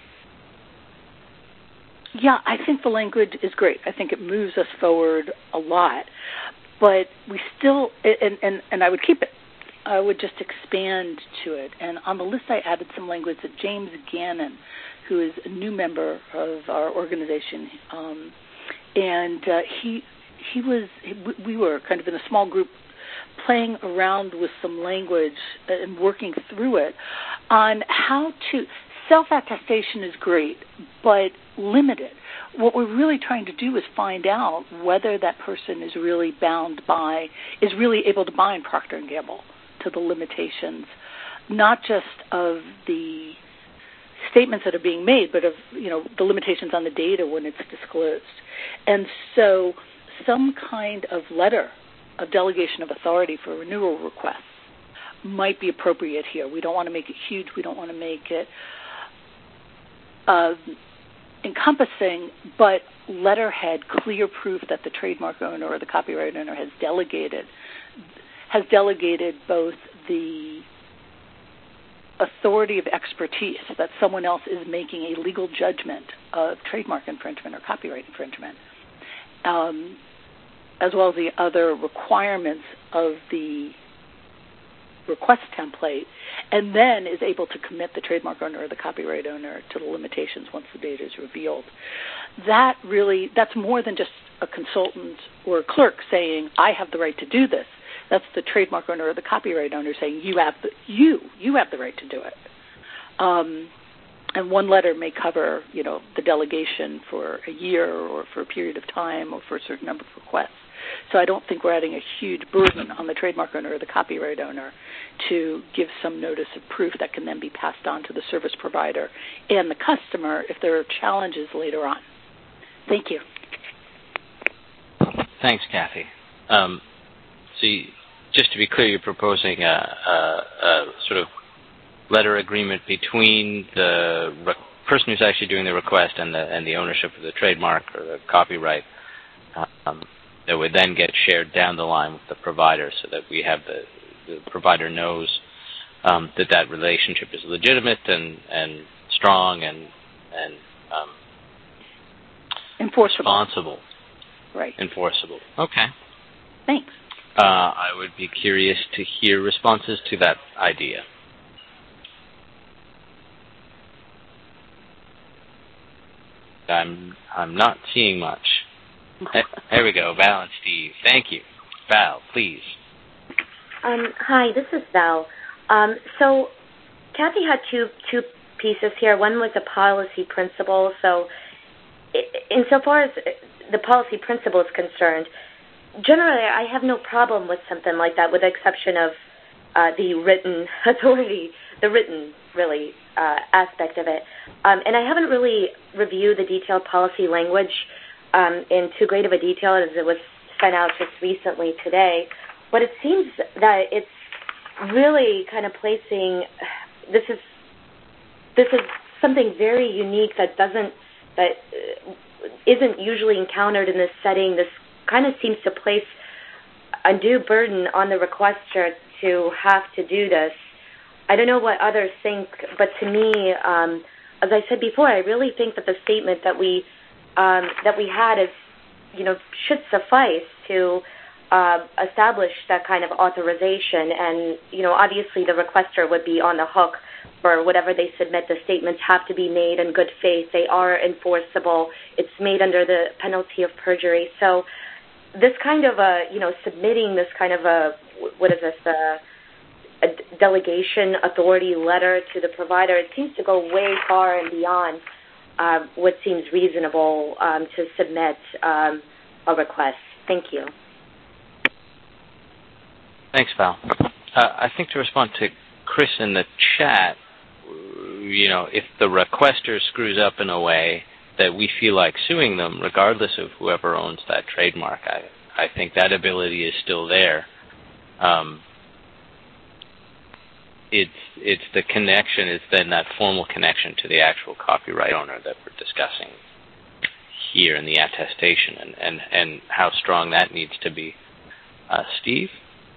Yeah, I think the language is great. I think it moves us forward a lot. But we still, and, and, and I would keep it. I would just expand to it. And on the list I added some language that James Gannon, who is a new member of our organization, um, and uh, he he was, we were kind of in a small group playing around with some language and working through it on how to, self-attestation is great, but limited. What we're really trying to do is find out whether that person is really bound by, is really able to bind Procter and Gamble to the limitations, not just of the statements that are being made, but of, you know, the limitations on the data when it's disclosed. And so some kind of letter of delegation of authority for renewal requests might be appropriate here. We don't want to make it huge. We don't want to make it uh, encompassing, but letterhead, clear proof that the trademark owner or the copyright owner has delegated, has delegated both the authority of expertise, that someone else is making a legal judgment of trademark infringement or copyright infringement, um, as well as the other requirements of the request template, and then is able to commit the trademark owner or the copyright owner to the limitations once the data is revealed. That really, that's more than just a consultant or a clerk saying, I have the right to do this. That's the trademark owner or the copyright owner saying, you have the, you, you have the right to do it. Um, and one letter may cover, you know, the delegation for a year or for a period of time or for a certain number of requests. So I don't think we're adding a huge burden on the trademark owner or the copyright owner to give some notice of proof that can then be passed on to the service provider and the customer if there are challenges later on. Thank you. Thanks, Kathy. Um, so you, just to be clear, you're proposing a, a, a sort of letter agreement between the re- person who's actually doing the request and the and the ownership of the trademark or the copyright um, that would then get shared down the line with the provider, so that we have the, the provider knows um, that that relationship is legitimate and, and strong and and um, enforceable. Responsible. Right. Enforceable. Okay. Thanks. Uh, I would be curious to hear responses to that idea. I'm I'm not seeing much. There we go, Val and Steve. Thank you. Val, please. Um, hi, this is Val. Um, so Kathy had two two pieces here. One was a policy principle. So insofar as the policy principle is concerned, generally I have no problem with something like that, with the exception of uh, the written authority, the written, really, uh, aspect of it. Um, and I haven't really reviewed the detailed policy language um, in too great of a detail as it was sent out just recently today. But it seems that it's really kind of placing, this is this is something very unique that doesn't, that isn't usually encountered in this setting. This kind of seems to place undue burden on the requester to have to do this. I don't know what others think, but to me, um, as I said before, I really think that the statement that we um, that we had is, you know, should suffice to uh, establish that kind of authorization. And, you know, obviously the requester would be on the hook for whatever they submit. The statements have to be made in good faith. They are enforceable. It's made under the penalty of perjury. So this kind of a, you know, submitting this kind of a, what is this, a, a delegation authority letter to the provider, it seems to go way far and beyond uh, what seems reasonable um, to submit um, a request. Thank you. Thanks, Val. Uh, I think to respond to Chris in the chat, you know, if the requester screws up in a way that we feel like suing them, regardless of whoever owns that trademark, I, I think that ability is still there. Um, it's it's the connection, it's then that formal connection to the actual copyright owner that we're discussing here in the attestation, and, and, and how strong that needs to be. Uh, Steve?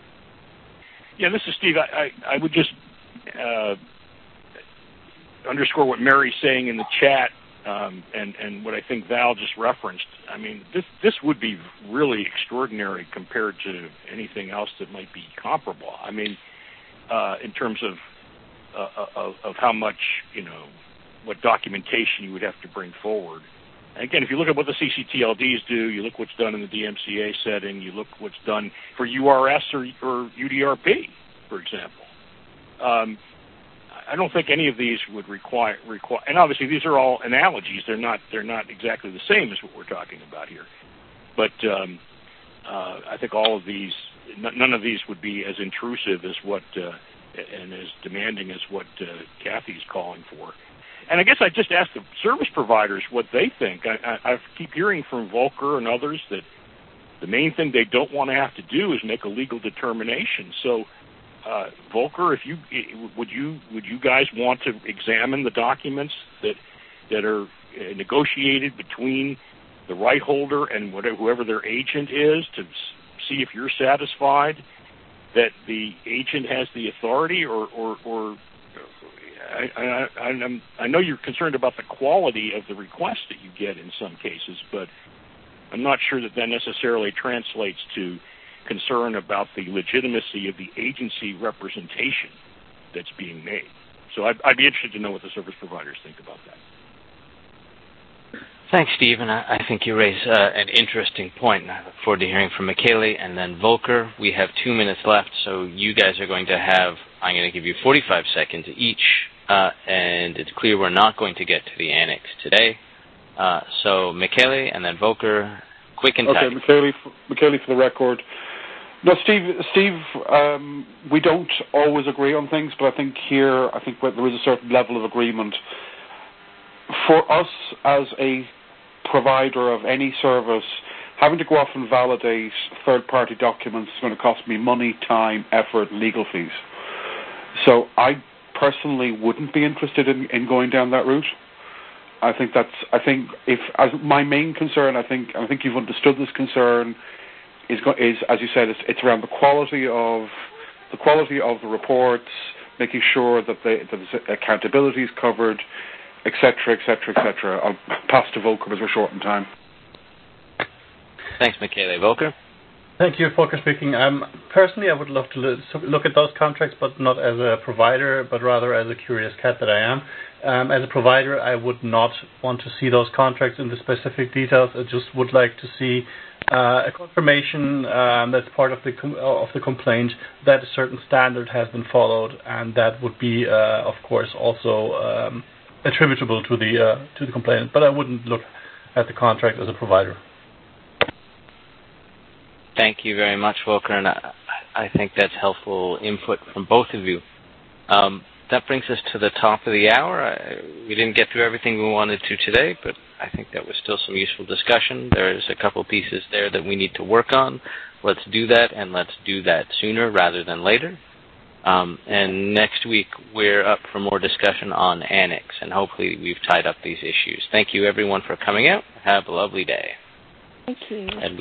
Yeah, this is Steve. I, I, I would just uh, underscore what Mary's saying in the chat, um, and, and what I think Val just referenced. I mean, this this would be really extraordinary compared to anything else that might be comparable. I mean, uh, in terms of, uh, of of how much, you know, what documentation you would have to bring forward. And again, if you look at what the C C T L Ds do, you look what's done in the D M C A setting, you look what's done for U R S or, or U D R P, for example. Um, I don't think any of these would require require, and obviously these are all analogies. They're not they're not exactly the same as what we're talking about here. But um, uh, I think all of these, n- none of these would be as intrusive as what uh, and as demanding as what uh, Kathy's calling for. And I guess I just ask the service providers what they think. I, I, I keep hearing from Volcker and others that the main thing they don't want to have to do is make a legal determination. So, uh, Volcker, if you would you would you guys want to examine the documents that that are negotiated between the right holder and whatever, whoever their agent is, to see if you're satisfied that the agent has the authority, or or, or I, I, I'm, I know you're concerned about the quality of the request that you get in some cases, but I'm not sure that that necessarily translates to concern about the legitimacy of the agency representation that's being made. So I'd, I'd be interested to know what the service providers think about that. Thanks, Steve, and I, I think you raise uh, an interesting point, and I look forward to hearing from Michele and then Volker. We have two minutes left, so you guys are going to have, I'm going to give you forty-five seconds each, uh, and it's clear we're not going to get to the annex today. Uh, so Michele and then Volker, quick and tight. Okay, Michele, Michele for the record. No, Steve, Steve, um, we don't always agree on things, but I think here, I think there is a certain level of agreement. For us as a provider of any service, having to go off and validate third-party documents is going to cost me money, time, effort, and legal fees. So I personally wouldn't be interested in, in going down that route. I think that's. I think if as my main concern, I think I think you've understood this concern. Is, is as you said, it's, it's around the quality of the quality of the reports, making sure that the, that the accountability is covered, et cetera, et cetera, et cetera. I'll pass to Volker as we're short on time. Thanks, Michele. Volker? Thank you, Volker speaking. Um, personally, I would love to look at those contracts, but not as a provider, but rather as a curious cat that I am. Um, as a provider, I would not want to see those contracts in the specific details. I just would like to see uh, a confirmation um, that's part of the com- of the complaint that a certain standard has been followed, and that would be, uh, of course, also um, attributable to the uh, to the complainant. But I wouldn't look at the contract as a provider. Thank you very much, Volker, and I, I think that's helpful input from both of you. Um, that brings us to the top of the hour. I, we didn't get through everything we wanted to today, but I think that was still some useful discussion. There's a couple pieces there that we need to work on. Let's do that, and let's do that sooner rather than later. Um, and next week, we're up for more discussion on Annex, and hopefully we've tied up these issues. Thank you, everyone, for coming out. Have a lovely day. Thank you. And